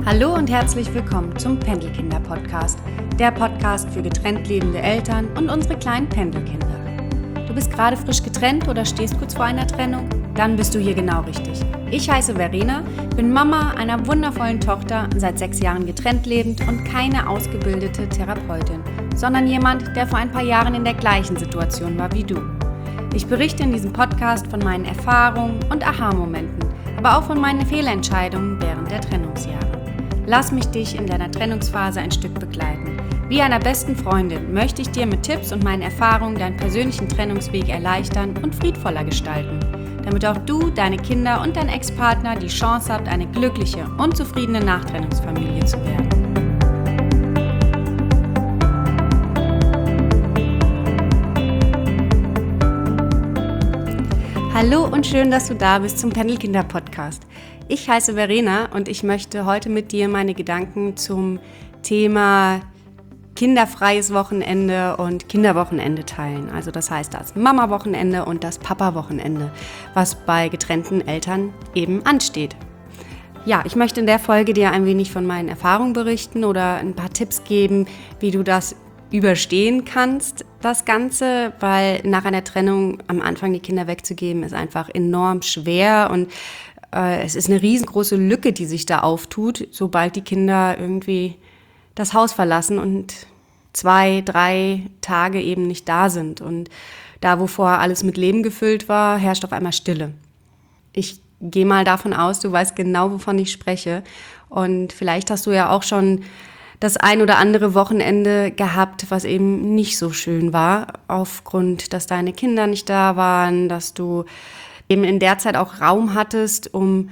Hallo und herzlich willkommen zum Pendelkinder-Podcast, der Podcast für getrennt lebende Eltern und unsere kleinen Pendelkinder. Du bist gerade frisch getrennt oder stehst kurz vor einer Trennung? Dann bist du hier genau richtig. Ich heiße Verena, bin Mama einer wundervollen Tochter, seit 6 Jahren getrennt lebend und keine ausgebildete Therapeutin, sondern jemand, der vor ein paar Jahren in der gleichen Situation war wie du. Ich berichte in diesem Podcast von meinen Erfahrungen und Aha-Momenten, aber auch von meinen Fehlentscheidungen während der Trennungsjahre. Lass mich dich in deiner Trennungsphase ein Stück begleiten. Wie einer besten Freundin möchte ich dir mit Tipps und meinen Erfahrungen deinen persönlichen Trennungsweg erleichtern und friedvoller gestalten, damit auch du, deine Kinder und dein Ex-Partner die Chance habt, eine glückliche und zufriedene Nachtrennungsfamilie zu werden. Hallo und schön, dass du da bist zum Pendelkinder-Podcast. Ich heiße Verena und ich möchte heute mit dir meine Gedanken zum Thema kinderfreies Wochenende und Kinderwochenende teilen. Also das heißt das Mama-Wochenende und das Papa-Wochenende, was bei getrennten Eltern eben ansteht. Ja, ich möchte in der Folge dir ein wenig von meinen Erfahrungen berichten oder ein paar Tipps geben, wie du das überstehen kannst, das Ganze, weil nach einer Trennung am Anfang die Kinder wegzugeben, ist einfach enorm schwer und es ist eine riesengroße Lücke, die sich da auftut, sobald die Kinder irgendwie das Haus verlassen und 2, 3 Tage eben nicht da sind. Und da, wo vorher alles mit Leben gefüllt war, herrscht auf einmal Stille. Ich gehe mal davon aus, du weißt genau, wovon ich spreche. Und vielleicht hast du ja auch schon das ein oder andere Wochenende gehabt, was eben nicht so schön war, aufgrund, dass deine Kinder nicht da waren, dass du eben in der Zeit auch Raum hattest, um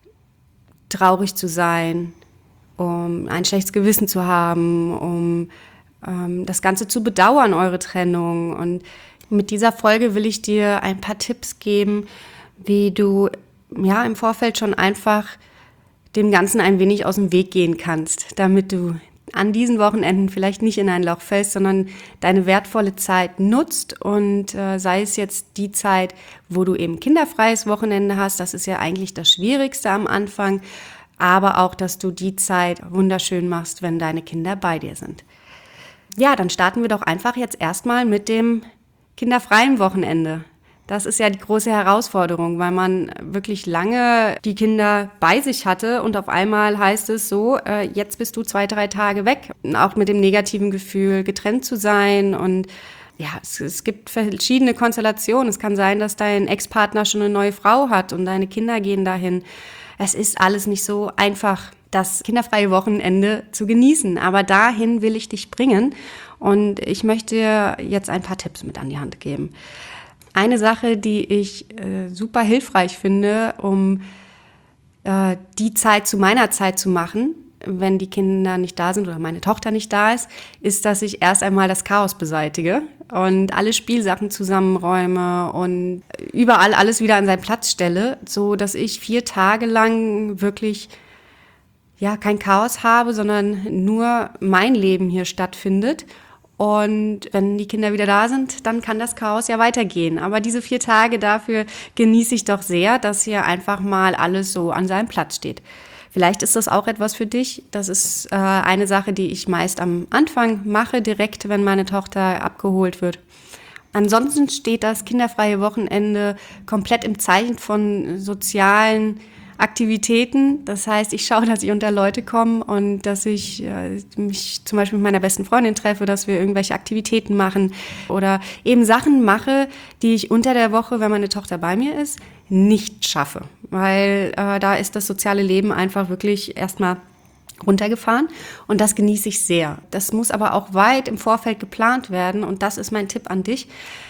traurig zu sein, um ein schlechtes Gewissen zu haben, um das Ganze zu bedauern, eure Trennung. Und mit dieser Folge will ich dir ein paar Tipps geben, wie du ja im Vorfeld schon einfach dem Ganzen ein wenig aus dem Weg gehen kannst, damit du an diesen Wochenenden vielleicht nicht in ein Loch fällst, sondern deine wertvolle Zeit nutzt und sei es jetzt die Zeit, wo du eben kinderfreies Wochenende hast, das ist ja eigentlich das Schwierigste am Anfang, aber auch, dass du die Zeit wunderschön machst, wenn deine Kinder bei dir sind. Ja, dann starten wir doch einfach jetzt erstmal mit dem kinderfreien Wochenende. Das ist ja die große Herausforderung, weil man wirklich lange die Kinder bei sich hatte und auf einmal heißt es so, jetzt bist du 2, 3 Tage weg. Auch mit dem negativen Gefühl, getrennt zu sein und ja, es gibt verschiedene Konstellationen. Es kann sein, dass dein Ex-Partner schon eine neue Frau hat und deine Kinder gehen dahin. Es ist alles nicht so einfach, das kinderfreie Wochenende zu genießen. Aber dahin will ich dich bringen und ich möchte dir jetzt ein paar Tipps mit an die Hand geben. Eine Sache, die ich super hilfreich finde, um die Zeit zu meiner Zeit zu machen, wenn die Kinder nicht da sind oder meine Tochter nicht da ist, dass ich erst einmal das Chaos beseitige und alle Spielsachen zusammenräume und überall alles wieder an seinen Platz stelle, so dass ich 4 Tage lang wirklich ja kein Chaos habe, sondern nur mein Leben hier stattfindet. Und wenn die Kinder wieder da sind, dann kann das Chaos ja weitergehen. Aber diese 4 Tage dafür genieße ich doch sehr, dass hier einfach mal alles so an seinem Platz steht. Vielleicht ist das auch etwas für dich. Das ist eine Sache, die ich meist am Anfang mache, direkt, wenn meine Tochter abgeholt wird. Ansonsten steht das kinderfreie Wochenende komplett im Zeichen von sozialen Aktivitäten. Das heißt, ich schaue, dass ich unter Leute komme und dass ich mich zum Beispiel mit meiner besten Freundin treffe, dass wir irgendwelche Aktivitäten machen oder eben Sachen mache, die ich unter der Woche, wenn meine Tochter bei mir ist, nicht schaffe. Weil da ist das soziale Leben einfach wirklich erstmal runtergefahren und das genieße ich sehr. Das muss aber auch weit im Vorfeld geplant werden und das ist mein Tipp an dich.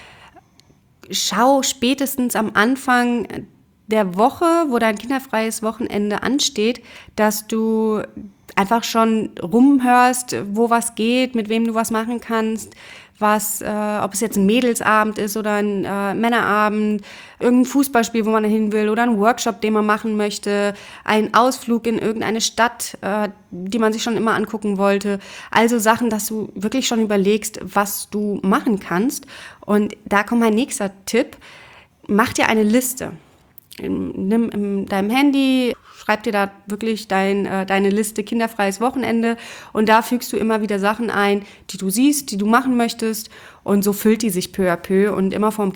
Schau spätestens am Anfang der Woche, wo dein kinderfreies Wochenende ansteht, dass du einfach schon rumhörst, wo was geht, mit wem du was machen kannst, ob es jetzt ein Mädelsabend ist oder ein Männerabend, irgendein Fußballspiel, wo man hin will oder ein Workshop, den man machen möchte, ein Ausflug in irgendeine Stadt, die man sich schon immer angucken wollte. Also Sachen, dass du wirklich schon überlegst, was du machen kannst. Und da kommt mein nächster Tipp. Mach dir eine Liste. nimm in deinem Handy, schreib dir da wirklich deine Liste kinderfreies Wochenende und da fügst du immer wieder Sachen ein, die du siehst, die du machen möchtest und so füllt die sich peu à peu und immer vor dem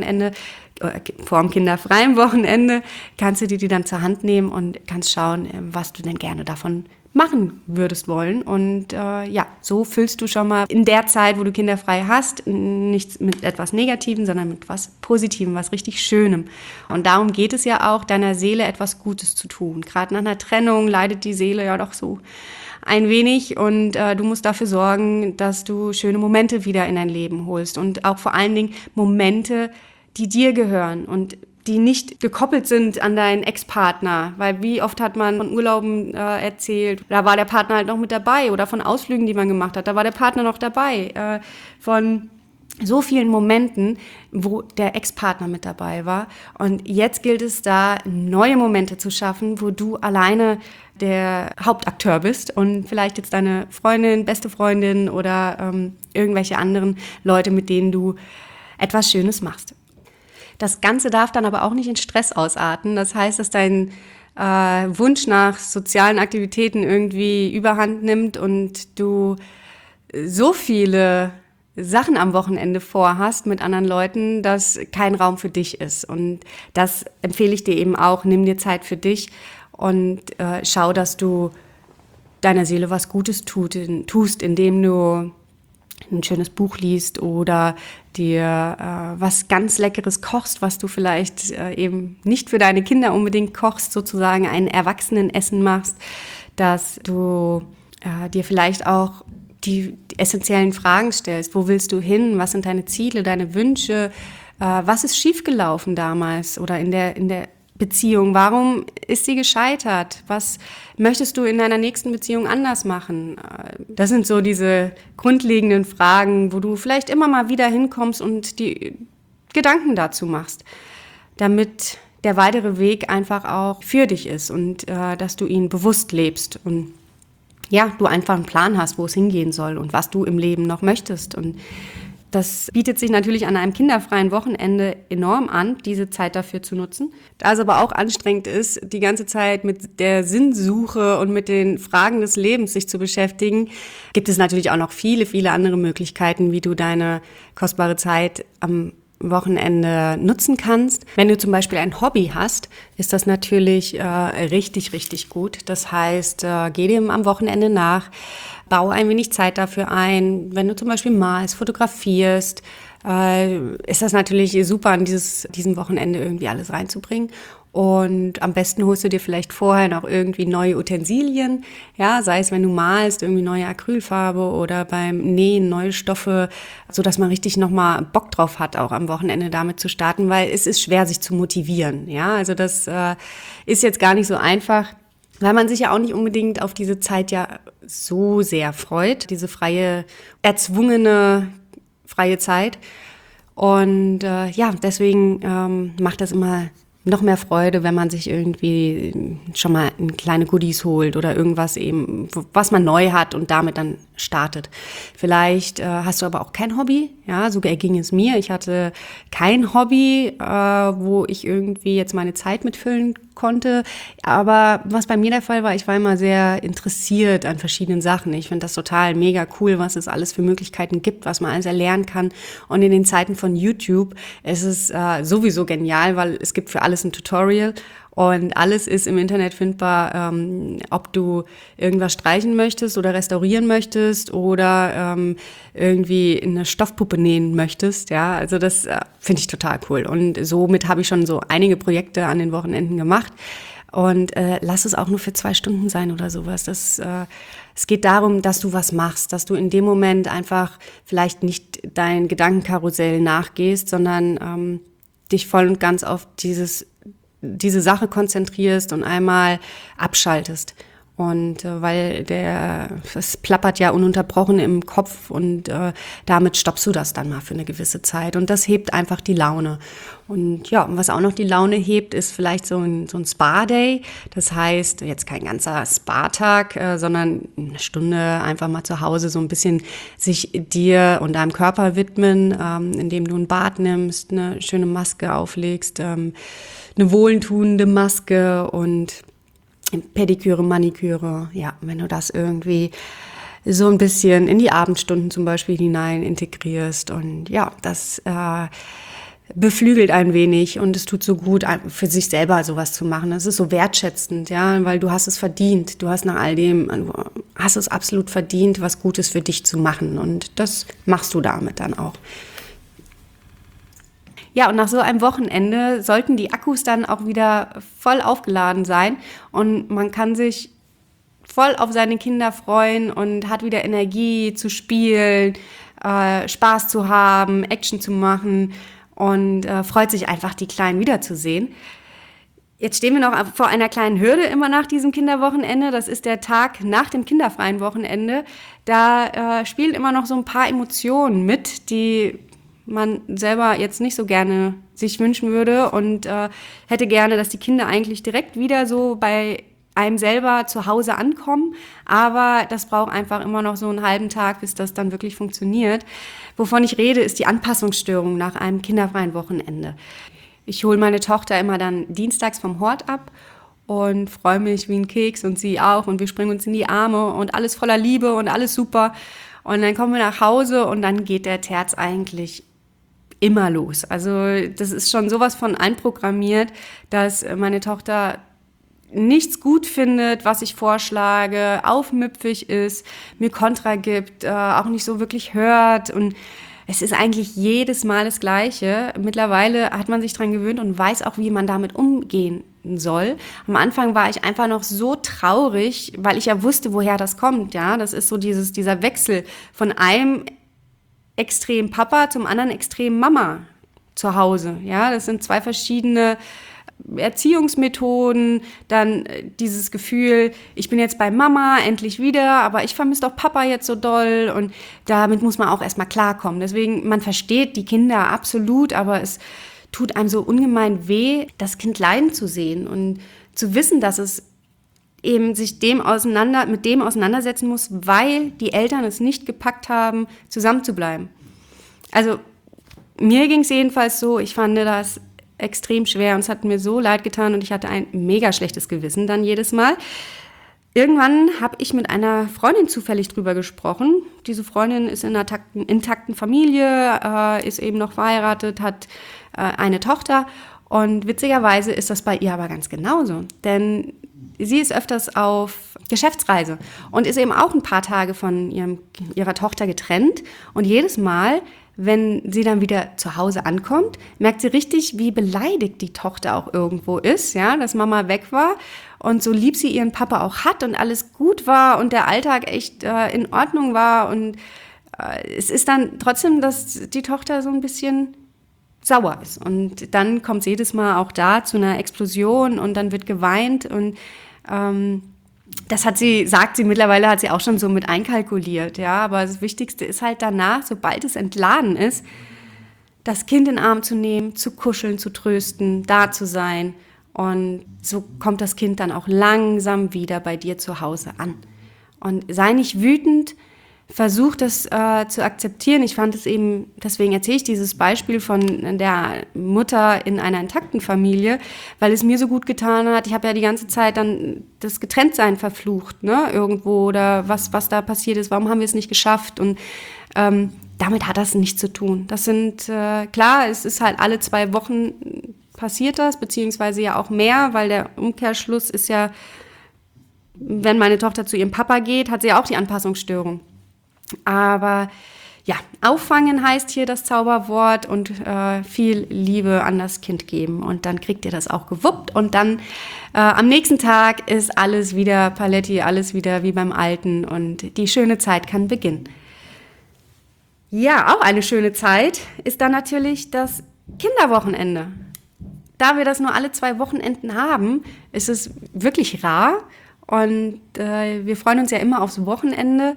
kinderfreien Wochenende kannst du die dann zur Hand nehmen und kannst schauen, was du denn gerne davon machen würdest wollen. Und so füllst du schon mal in der Zeit, wo du kinderfrei hast, nichts mit etwas Negativem, sondern mit was Positivem, was richtig Schönem. Und darum geht es ja auch, deiner Seele etwas Gutes zu tun. Gerade nach einer Trennung leidet die Seele ja doch so ein wenig und du musst dafür sorgen, dass du schöne Momente wieder in dein Leben holst und auch vor allen Dingen Momente, die dir gehören und die nicht gekoppelt sind an deinen Ex-Partner, weil wie oft hat man von Urlauben erzählt, da war der Partner halt noch mit dabei oder von Ausflügen, die man gemacht hat, da war der Partner noch dabei, von so vielen Momenten, wo der Ex-Partner mit dabei war und jetzt gilt es da, neue Momente zu schaffen, wo du alleine der Hauptakteur bist und vielleicht jetzt deine Freundin, beste Freundin oder irgendwelche anderen Leute, mit denen du etwas Schönes machst. Das Ganze darf dann aber auch nicht in Stress ausarten. Das heißt, dass dein Wunsch nach sozialen Aktivitäten irgendwie überhand nimmt und du so viele Sachen am Wochenende vorhast mit anderen Leuten, dass kein Raum für dich ist. Und das empfehle ich dir eben auch. Nimm dir Zeit für dich und schau, dass du deiner Seele was Gutes tust, indem du ein schönes Buch liest oder dir was ganz Leckeres kochst, was du vielleicht eben nicht für deine Kinder unbedingt kochst, sozusagen ein Erwachsenenessen machst, dass du dir vielleicht auch die essentiellen Fragen stellst. Wo willst du hin? Was sind deine Ziele, deine Wünsche? Was ist schiefgelaufen damals oder in der Beziehung? Warum ist sie gescheitert? Was möchtest du in deiner nächsten Beziehung anders machen? Das sind so diese grundlegenden Fragen, wo du vielleicht immer mal wieder hinkommst und die Gedanken dazu machst, damit der weitere Weg einfach auch für dich ist und dass du ihn bewusst lebst und ja, du einfach einen Plan hast, wo es hingehen soll und was du im Leben noch möchtest. Und das bietet sich natürlich an einem kinderfreien Wochenende enorm an, diese Zeit dafür zu nutzen. Da es aber auch anstrengend ist, die ganze Zeit mit der Sinnsuche und mit den Fragen des Lebens sich zu beschäftigen, gibt es natürlich auch noch viele, viele andere Möglichkeiten, wie du deine kostbare Zeit am Wochenende nutzen kannst. Wenn du zum Beispiel ein Hobby hast, ist das natürlich richtig, richtig gut. Das heißt, geh dem am Wochenende nach, bau ein wenig Zeit dafür ein. Wenn du zum Beispiel malst, fotografierst, ist das natürlich super, an diesem Wochenende irgendwie alles reinzubringen. Und am besten holst du dir vielleicht vorher noch irgendwie neue Utensilien, ja, sei es, wenn du malst, irgendwie neue Acrylfarbe oder beim Nähen neue Stoffe, so dass man richtig nochmal Bock drauf hat, auch am Wochenende damit zu starten, weil es ist schwer, sich zu motivieren, ja, also das ist jetzt gar nicht so einfach, weil man sich ja auch nicht unbedingt auf diese Zeit ja so sehr freut, diese erzwungene freie Zeit. Und deswegen macht das immer noch mehr Freude, wenn man sich irgendwie schon mal kleine Goodies holt oder irgendwas eben, was man neu hat und damit dann startet. Vielleicht hast du aber auch kein Hobby, ja, so erging es mir. Ich hatte kein Hobby, wo ich irgendwie jetzt meine Zeit mitfüllen konnte. Aber was bei mir der Fall war, ich war immer sehr interessiert an verschiedenen Sachen. Ich finde das total mega cool, was es alles für Möglichkeiten gibt, was man alles erlernen kann. Und in den Zeiten von YouTube ist es sowieso genial, weil es gibt für alles ein Tutorial. Und alles ist im Internet findbar, ob du irgendwas streichen möchtest oder restaurieren möchtest oder irgendwie eine Stoffpuppe nähen möchtest. Ja, also das finde ich total cool. Und somit habe ich schon so einige Projekte an den Wochenenden gemacht. Und lass es auch nur für 2 Stunden sein oder sowas. Es geht darum, dass du was machst, dass du in dem Moment einfach vielleicht nicht dein Gedankenkarussell nachgehst, sondern dich voll und ganz auf diese Sache konzentrierst und einmal abschaltest. Und weil es plappert ja ununterbrochen im Kopf und damit stoppst du das dann mal für eine gewisse Zeit. Und das hebt einfach die Laune. Und ja, was auch noch die Laune hebt, ist vielleicht so ein Spa-Day. Das heißt, jetzt kein ganzer Spa-Tag, sondern eine Stunde einfach mal zu Hause so ein bisschen sich dir und deinem Körper widmen, indem du ein Bad nimmst, eine schöne Maske auflegst, eine wohltuende Maske und Pediküre, Maniküre, ja, wenn du das irgendwie so ein bisschen in die Abendstunden zum Beispiel hinein integrierst und ja, das beflügelt ein wenig und es tut so gut, für sich selber sowas zu machen. Das ist so wertschätzend, ja, weil du hast es verdient. Du hast nach all dem, du hast es absolut verdient, was Gutes für dich zu machen und das machst du damit dann auch. Ja, und nach so einem Wochenende sollten die Akkus dann auch wieder voll aufgeladen sein und man kann sich voll auf seine Kinder freuen und hat wieder Energie zu spielen, Spaß zu haben, Action zu machen und freut sich einfach, die Kleinen wiederzusehen. Jetzt stehen wir noch vor einer kleinen Hürde immer nach diesem Kinderwochenende. Das ist der Tag nach dem kinderfreien Wochenende. Da spielen immer noch so ein paar Emotionen mit, die man selber jetzt nicht so gerne sich wünschen würde und hätte gerne, dass die Kinder eigentlich direkt wieder so bei einem selber zu Hause ankommen, aber das braucht einfach immer noch so einen halben Tag, bis das dann wirklich funktioniert. Wovon ich rede, ist die Anpassungsstörung nach einem kinderfreien Wochenende. Ich hole meine Tochter immer dann dienstags vom Hort ab und freue mich wie ein Keks und sie auch und wir springen uns in die Arme und alles voller Liebe und alles super und dann kommen wir nach Hause und dann geht der Terz eigentlich immer los. Also das ist schon sowas von einprogrammiert, dass meine Tochter nichts gut findet, was ich vorschlage, aufmüpfig ist, mir Kontra gibt, auch nicht so wirklich hört und es ist eigentlich jedes Mal das Gleiche. Mittlerweile hat man sich dran gewöhnt und weiß auch, wie man damit umgehen soll. Am Anfang war ich einfach noch so traurig, weil ich ja wusste, woher das kommt. Ja, das ist so dieser Wechsel von einem Extrem Papa zum anderen Extrem Mama zu Hause. Ja, das sind zwei verschiedene Erziehungsmethoden, dann dieses Gefühl, ich bin jetzt bei Mama, endlich wieder, aber ich vermisse doch Papa jetzt so doll und damit muss man auch erstmal klarkommen. Deswegen, man versteht die Kinder absolut, aber es tut einem so ungemein weh, das Kind leiden zu sehen und zu wissen, dass es eben sich mit dem auseinandersetzen muss, weil die Eltern es nicht gepackt haben, zusammenzubleiben. Also mir ging es jedenfalls so, ich fand das extrem schwer und es hat mir so leid getan und ich hatte ein mega schlechtes Gewissen dann jedes Mal. Irgendwann habe ich mit einer Freundin zufällig drüber gesprochen. Diese Freundin ist in einer intakten Familie, ist eben noch verheiratet, hat eine Tochter und witzigerweise ist das bei ihr aber ganz genauso, denn sie ist öfters auf Geschäftsreise und ist eben auch ein paar Tage von ihrer Tochter getrennt. Und jedes Mal, wenn sie dann wieder zu Hause ankommt, merkt sie richtig, wie beleidigt die Tochter auch irgendwo ist, ja, dass Mama weg war. Und so lieb sie ihren Papa auch hat und alles gut war und der Alltag echt in Ordnung war. Und es ist dann trotzdem, dass die Tochter so ein bisschen sauer ist. Und dann kommt es jedes Mal auch da zu einer Explosion und dann wird geweint und das sagt sie mittlerweile, hat sie auch schon so mit einkalkuliert, ja, aber das Wichtigste ist halt danach, sobald es entladen ist, das Kind in den Arm zu nehmen, zu kuscheln, zu trösten, da zu sein und so kommt das Kind dann auch langsam wieder bei dir zu Hause an. Und sei nicht wütend, versuch das zu akzeptieren. Ich fand es eben, deswegen erzähle ich dieses Beispiel von der Mutter in einer intakten Familie, weil es mir so gut getan hat. Ich habe ja die ganze Zeit dann das Getrenntsein verflucht, ne, irgendwo oder was da passiert ist, warum haben wir es nicht geschafft und damit hat das nichts zu tun. Das sind, klar, es ist halt alle 2 Wochen passiert das, beziehungsweise ja auch mehr, weil der Umkehrschluss ist ja, wenn meine Tochter zu ihrem Papa geht, hat sie ja auch die Anpassungsstörung. Aber ja, auffangen heißt hier das Zauberwort und viel Liebe an das Kind geben. Und dann kriegt ihr das auch gewuppt. Und dann am nächsten Tag ist alles wieder Paletti, alles wieder wie beim Alten. Und die schöne Zeit kann beginnen. Ja, auch eine schöne Zeit ist dann natürlich das Kinderwochenende. Da wir das nur alle 2 Wochenenden haben, ist es wirklich rar. Und wir freuen uns ja immer aufs Wochenende.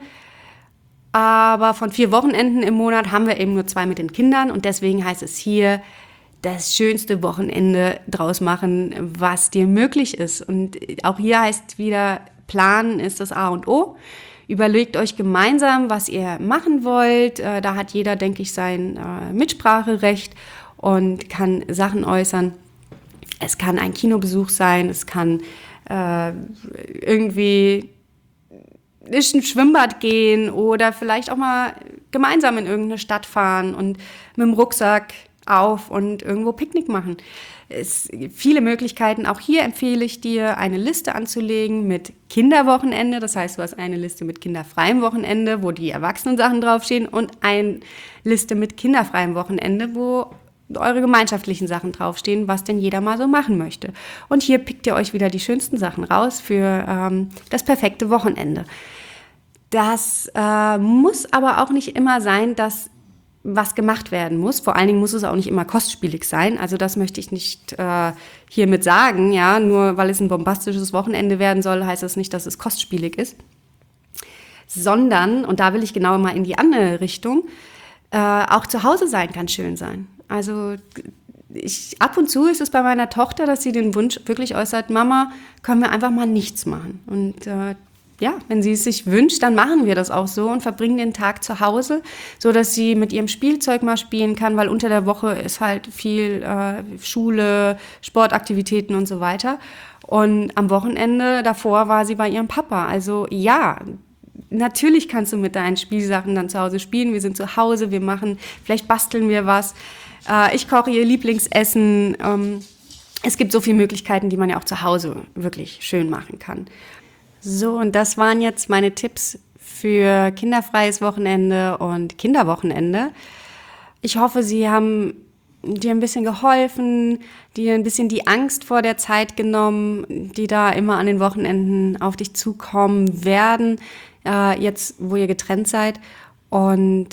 Aber von 4 Wochenenden im Monat haben wir eben nur 2 mit den Kindern. Und deswegen heißt es hier, das schönste Wochenende draus machen, was dir möglich ist. Und auch hier heißt wieder, planen ist das A und O. Überlegt euch gemeinsam, was ihr machen wollt. Da hat jeder, denke ich, sein Mitspracherecht und kann Sachen äußern. Es kann ein Kinobesuch sein, es kann irgendwie ist ein Schwimmbad gehen oder vielleicht auch mal gemeinsam in irgendeine Stadt fahren und mit dem Rucksack auf und irgendwo Picknick machen. Es gibt viele Möglichkeiten. Auch hier empfehle ich dir, eine Liste anzulegen mit Kinderwochenende. Das heißt, du hast eine Liste mit kinderfreiem Wochenende, wo die Erwachsenensachen draufstehen, und eine Liste mit kinderfreiem Wochenende, wo eure gemeinschaftlichen Sachen draufstehen, was denn jeder mal so machen möchte. Und hier pickt ihr euch wieder die schönsten Sachen raus für das perfekte Wochenende. Das muss aber auch nicht immer sein, dass was gemacht werden muss. Vor allen Dingen muss es auch nicht immer kostspielig sein. Also das möchte ich nicht hiermit sagen. Ja, nur weil es ein bombastisches Wochenende werden soll, heißt das nicht, dass es kostspielig ist. Sondern, und da will ich genau mal in die andere Richtung, auch zu Hause sein kann schön sein. Also ab und zu ist es bei meiner Tochter, dass sie den Wunsch wirklich äußert, Mama, können wir einfach mal nichts machen. Und wenn sie es sich wünscht, dann machen wir das auch so und verbringen den Tag zu Hause, so dass sie mit ihrem Spielzeug mal spielen kann, weil unter der Woche ist halt viel Schule, Sportaktivitäten und so weiter. Und am Wochenende davor war sie bei ihrem Papa. Also ja, natürlich kannst du mit deinen Spielsachen dann zu Hause spielen. Wir sind zu Hause, vielleicht basteln wir was. Ich koche ihr Lieblingsessen. Es gibt so viele Möglichkeiten, die man ja auch zu Hause wirklich schön machen kann. So, und das waren jetzt meine Tipps für kinderfreies Wochenende und Kinderwochenende. Ich hoffe, sie haben dir ein bisschen geholfen, dir ein bisschen die Angst vor der Zeit genommen, die da immer an den Wochenenden auf dich zukommen werden, jetzt wo ihr getrennt seid, und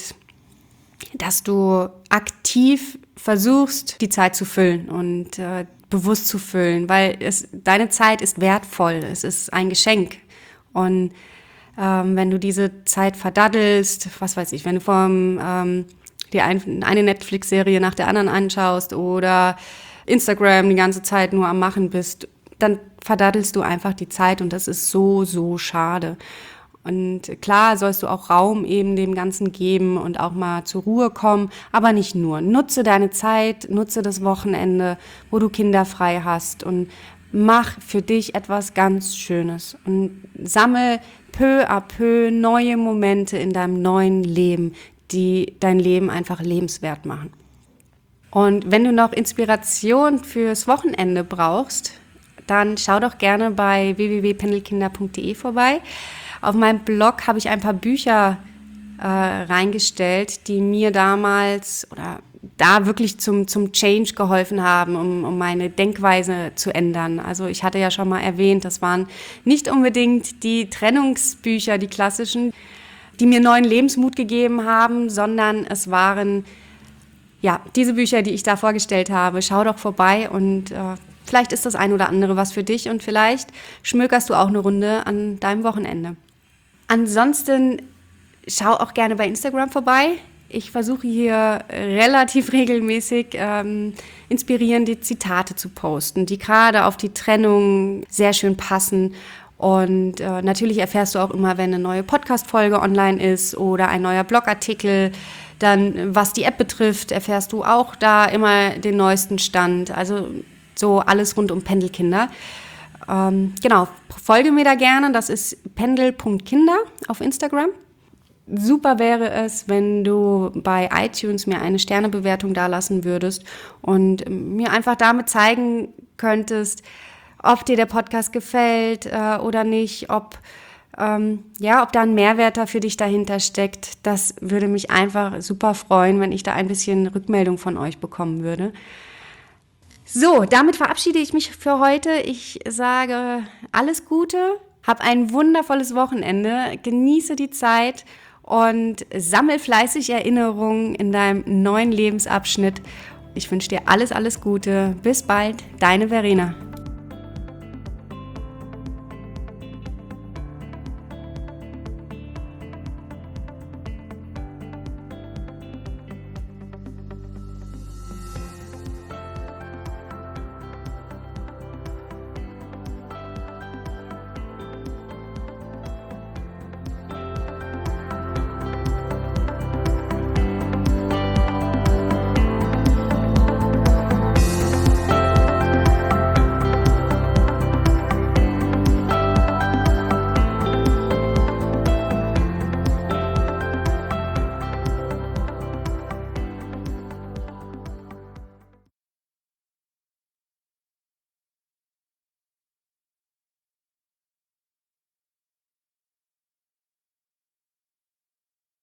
dass du aktiv versuchst, die Zeit zu füllen und bewusst zu füllen, weil deine Zeit ist wertvoll, es ist ein Geschenk. Und wenn du diese Zeit verdaddelst, was weiß ich, wenn du dir eine Netflix-Serie nach der anderen anschaust oder Instagram die ganze Zeit nur am Machen bist, dann verdaddelst du einfach die Zeit, und das ist so, so schade. Und klar sollst du auch Raum eben dem Ganzen geben und auch mal zur Ruhe kommen, aber nicht nur. Nutze deine Zeit, nutze das Wochenende, wo du kinderfrei hast, und mach für dich etwas ganz Schönes und sammel peu à peu neue Momente in deinem neuen Leben, die dein Leben einfach lebenswert machen. Und wenn du noch Inspiration fürs Wochenende brauchst, dann schau doch gerne bei www.pendelkinder.de vorbei. Auf meinem Blog habe ich ein paar Bücher reingestellt, die mir damals oder da wirklich zum Change geholfen haben, um meine Denkweise zu ändern. Also ich hatte ja schon mal erwähnt, das waren nicht unbedingt die Trennungsbücher, die klassischen, die mir neuen Lebensmut gegeben haben, sondern es waren diese Bücher, die ich da vorgestellt habe. Schau doch vorbei, und vielleicht ist das ein oder andere was für dich, und vielleicht schmökerst du auch eine Runde an deinem Wochenende. Ansonsten schau auch gerne bei Instagram vorbei. Ich versuche hier relativ regelmäßig inspirierende Zitate zu posten, die gerade auf die Trennung sehr schön passen. Und natürlich erfährst du auch immer, wenn eine neue Podcast-Folge online ist oder ein neuer Blogartikel. Dann, was die App betrifft, erfährst du auch da immer den neuesten Stand. Also so alles rund um Pendelkinder. Genau, folge mir da gerne. Das ist pendel.kinder auf Instagram. Super wäre es, wenn du bei iTunes mir eine Sternebewertung dalassen würdest und mir einfach damit zeigen könntest, ob dir der Podcast gefällt oder nicht, ob da ein Mehrwert für dich dahinter steckt. Das würde mich einfach super freuen, wenn ich da ein bisschen Rückmeldung von euch bekommen würde. So, damit verabschiede ich mich für heute. Ich sage alles Gute, hab ein wundervolles Wochenende, genieße die Zeit und sammel fleißig Erinnerungen in deinem neuen Lebensabschnitt. Ich wünsche dir alles, alles Gute. Bis bald, deine Verena.